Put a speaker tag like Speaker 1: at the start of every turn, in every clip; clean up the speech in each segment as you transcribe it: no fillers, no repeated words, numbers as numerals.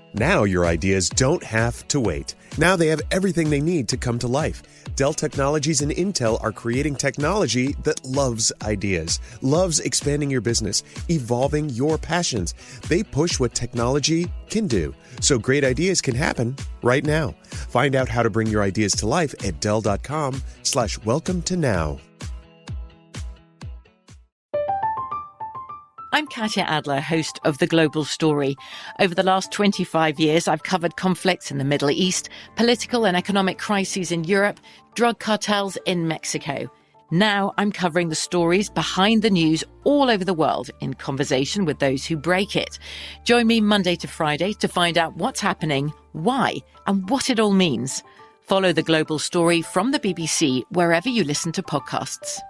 Speaker 1: Now your ideas don't have to wait. Now they have everything they need to come to life. Dell Technologies and Intel are creating technology that loves ideas, loves expanding your business, evolving your passions. They push what technology can do, so great ideas can happen right now. Find out how to bring your ideas to life at Dell.com/welcome to now.
Speaker 2: I'm Katya Adler, host of The Global Story. Over the last 25 years, I've covered conflicts in the Middle East, political and economic crises in Europe, drug cartels in Mexico. Now I'm covering the stories behind the news all over the world in conversation with those who break it. Join me Monday to Friday to find out what's happening, why, and what it all means. Follow The Global Story from the BBC wherever you listen to podcasts.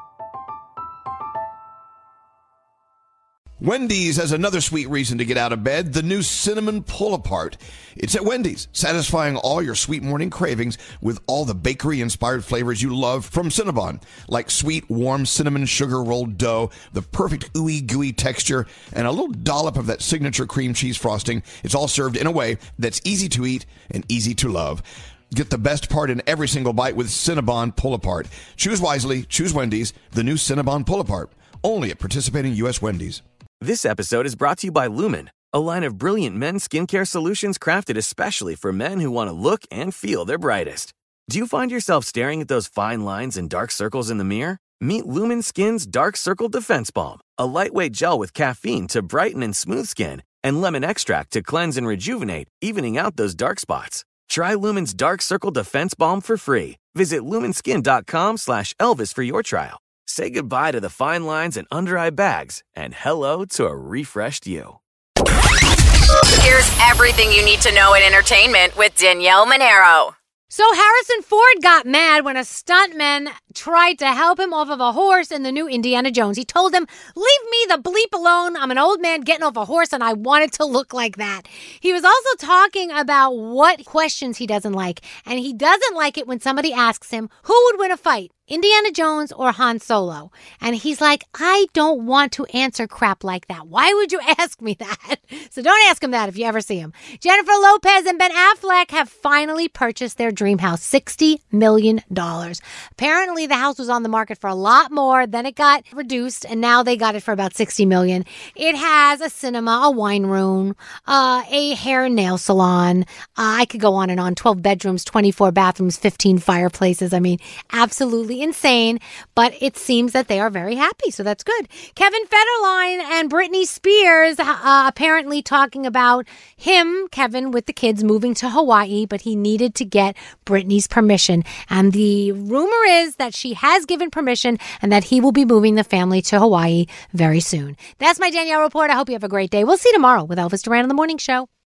Speaker 3: Wendy's has another sweet reason to get out of bed, the new Cinnamon Pull-Apart. It's at Wendy's, satisfying all your sweet morning cravings with all the bakery-inspired flavors you love from Cinnabon, like sweet, warm cinnamon sugar rolled dough, the perfect ooey gooey texture, and a little dollop of that signature cream cheese frosting. It's all served in a way that's easy to eat and easy to love. Get the best part in every single bite with Cinnabon Pull-Apart. Choose wisely, choose Wendy's, the new Cinnabon Pull-Apart. Only at participating U.S. Wendy's.
Speaker 4: This episode is brought to you by Lumen, a line of brilliant men's skincare solutions crafted especially for men who want to look and feel their brightest. Do you find yourself staring at those fine lines and dark circles in the mirror? Meet Lumen Skin's Dark Circle Defense Balm, a lightweight gel with caffeine to brighten and smooth skin and lemon extract to cleanse and rejuvenate, evening out those dark spots. Try Lumen's Dark Circle Defense Balm for free. Visit lumenskin.com/Elvis for your trial. Say goodbye to the fine lines and under-eye bags and hello to a refreshed you.
Speaker 5: Here's everything you need to know in entertainment with Danielle Monero.
Speaker 6: So Harrison Ford got mad when a stuntman tried to help him off of a horse in the new Indiana Jones. He told him, "Leave me the bleep alone. I'm an old man getting off a horse and I want it to look like that." He was also talking about what questions he doesn't like. And he doesn't like it when somebody asks him, who would win a fight, Indiana Jones or Han Solo? And he's like, I don't want to answer crap like that. Why would you ask me that? So don't ask him that if you ever see him. Jennifer Lopez and Ben Affleck have finally purchased their dream house, $60 million. Apparently, the house was on the market for a lot more. Then it got reduced, and now they got it for about $60 million. It has a cinema, a wine room, a hair and nail salon. I could go on and on. 12 bedrooms, 24 bathrooms, 15 fireplaces. I mean, absolutely insane, but it seems that they are very happy, so that's good. Kevin Federline and Britney Spears apparently talking about him, Kevin, with the kids moving to Hawaii, but he needed to get Britney's permission. And the rumor is that she has given permission and that he will be moving the family to Hawaii very soon. That's my Danielle report. I hope you have a great day. We'll see you tomorrow with Elvis Duran on The Morning Show.